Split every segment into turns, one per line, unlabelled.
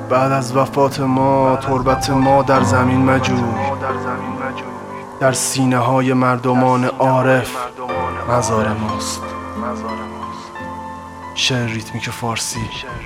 بعد از وفات ما تربت ما در زمین مجوی، در سینه های مردمان عارف مزار ماست. شعر ریتمیک فارسی.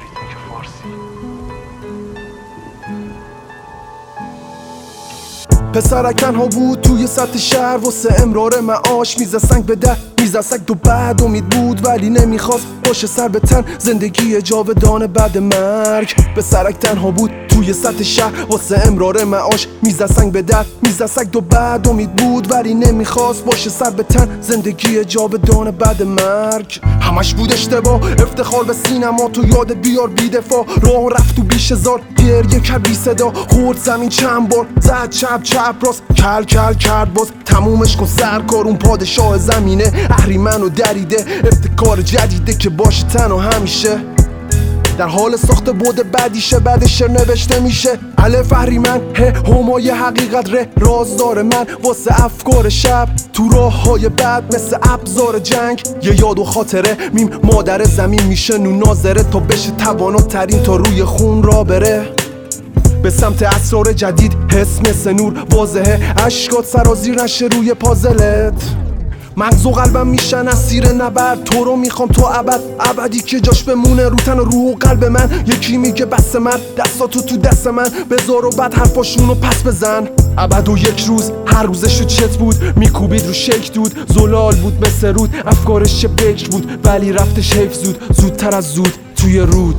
پسرک تنها بود توی سطح شهر واسه امرار معاش، میزه سنگ به در میزه سگ دو بعد امید بود ولی نمیخواست باشه سر به تن زندگی جاودانه بعد مرگ. پسرک تنها بود توی سطح شهر واسه امرار معاش، میزه سنگ به در میزه سگ دو بعد امید بود ولی نمیخواست باشه سر به تن زندگی جاودانه بعد مرگ. همش بود اشتباه، افتخار به سینما تو یاد بیار بی دفاع، راه رفت تو بیش هزار گریه کرد بی صدا، خورد زمین چند بار زد چپ چپ راست کل کل کرد باز تمومش کن سرکار. اون پادشاه زمینه اهریمن و دریده، ابتکار جدیده که باشه تنها همیشه در حال ساخت بود بعدیشه. بعد شعر نوشته میشه الف اهریمن همای حقیقت ره رازدار من واسه افکار شب تو راه های بد مثل ابزار جنگ. یه یاد و خاطره میم مادر زمین میشه نو ناظره تا بشه تواناترین تا روی خون را بره به سمت اسرار جدید. حس مثل نور واضحه، اشکات سرازیر نشه روی پازلت. مغز و قلبم میشن اسیر نبرد، تو رو میخوام تا ابد، ابدی که جاش بمونه رو تن و روح و قلب من. یکی میگه بس من دستاتو تو دست من بذار و بعد حرفاشونو پس بزن. ابد و یک روز هر روزشو چت بود، میکوبید رو شک دود، زلال بود مثل رود، افکارش چه بکر بود ولی رفتش حیف زود، زودتر از زود توی رود.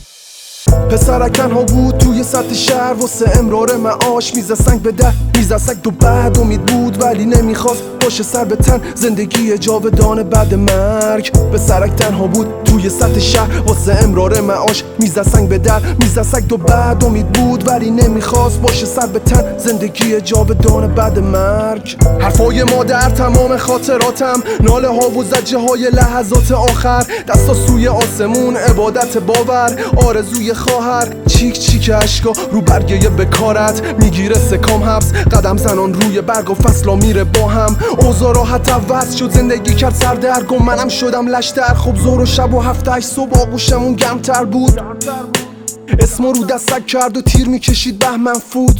پسرک تنها بود توی سطح شهر واسه امرار معاش، میزه سنگ به در میزه سگ دو بعد امید بود ولی نمیخواست باشه سر به تن زندگی جاودانه بعد مرگ. پسرک تنها بود توی سطح شهر واسه امرار معاش، میزه سنگ به در میزه سگ دو بعد امید بود ولی نمیخواست باشه سر به تن زندگی جاودانه بعد مرگ. حرفای مادر تمام خاطراتم، ناله ها و زجه های لحظات آخر، دستا سوی آسمون عبادت باور، آرزوی خواهر، چیک چیک اشکا رو برگه بکارت، میگیره سکام حبس قدم زنان روی برگ و فصلا میره با هم. اوضاع راحت عوض شد زندگی کرد سردرگم، منم شدم لشتر. خب زور و شب و هفته هشت صبح آغوشمون گرمتر بود، اسمو رو دستک کرد و تیر میکشید بهمن فوت.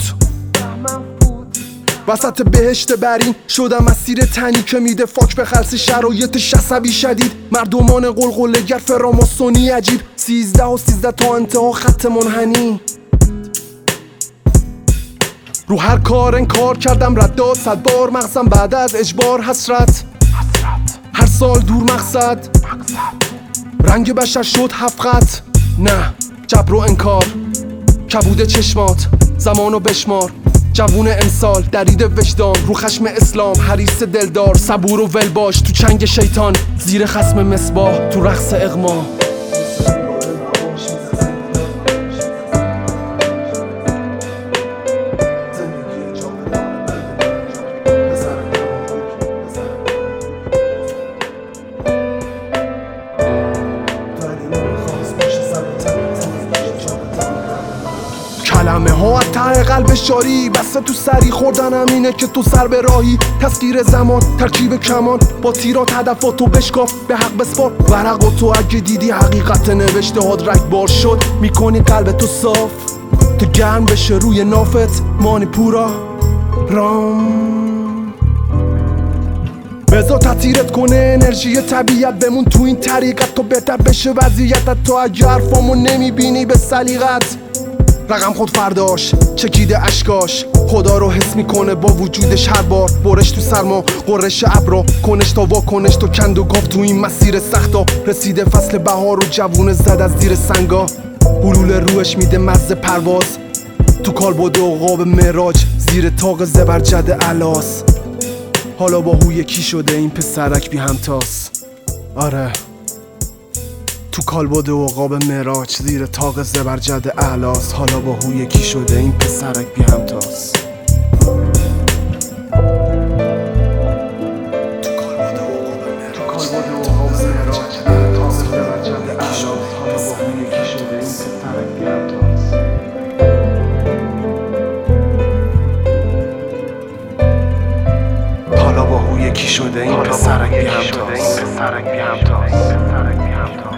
وسط بهشت برین شدم اسیر تنی که میده فاک به خلص شرایط شسبی شدید. مردمان قلقله‌گر فراماسونی عجیب، 13 و 13 تا انتها خط منحنی. رو هر کار انکار کردم رداد 100 بار، مغزم بعد از اجبار حسرت. هر سال دور مقصد رنگ بشر شد 7 خط. نه جبر و انکار کبود چشمات زمانو بشمار. جوون امسال درید وجدان رو خشم اسلام، حریص دلدار صبور و ول باش تو چنگ شیطان، زیر خصم مصباح تو رقص اغما. کلمه ها از ته قلب شاری بسته تو سری خوردنم اینه که تو سر به راهی. تسخیر زمان ترکیب کمان با تیرات هدفاتو بشکاف به حق بسپار. ورقاتو اگه دیدی حقیقت نوشته هات رگبار شد، میکنی قلب تو صاف تو گرم بشه روی نافت. مانی پورا رام بذار تطیرت کنه انرژی طبیعت، بمون تو این طریقت تا بهتر بشه وضعیتت. تو اگه حرفامو نمیبینی به سلیقت، رقم خود فرداش چکیده اشکاش، خدا رو حس میکنه با وجودش هر بار. برش تو سرما قرش ابرا، کنش تا واکنش تو کند و گاف تو این مسیر سختا. رسیده فصل بهار و جوونه زد از زیر سنگا، حلول روش میده مزه پرواز تو کالبد عقاب معراج زیر تاق زبرجد الاس. حالا با هو یکی شده این پسرک بی همتاس. آره تو کالبد عقاب معراج زیر تاق زبرجد اعلاس. حالا با هو یکی شده این پسرک بی همتاس. حالا با هو یکی شده این پسرک بی همتاس.